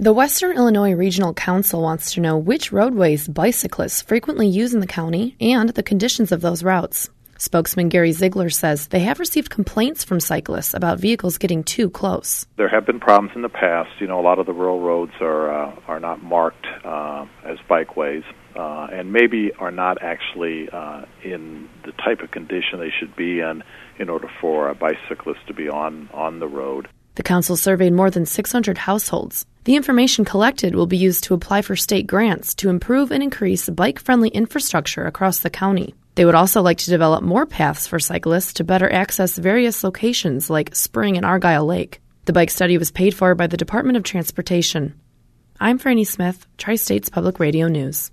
The Western Illinois Regional Council wants to know which roadways bicyclists frequently use in the county and the conditions of those routes. Spokesman Gary Ziegler says they have received complaints from cyclists about vehicles getting too close. There have been problems in the past. A lot of the rural roads are not marked as bikeways and maybe are not actually in the type of condition they should be in order for a bicyclist to be on the road. The council surveyed more than 600 households. The information collected will be used to apply for state grants to improve and increase bike-friendly infrastructure across the county. They would also like to develop more paths for cyclists to better access various locations like Spring and Argyle Lake. The bike study was paid for by the Department of Transportation. I'm Franny Smith, Tri-States Public Radio News.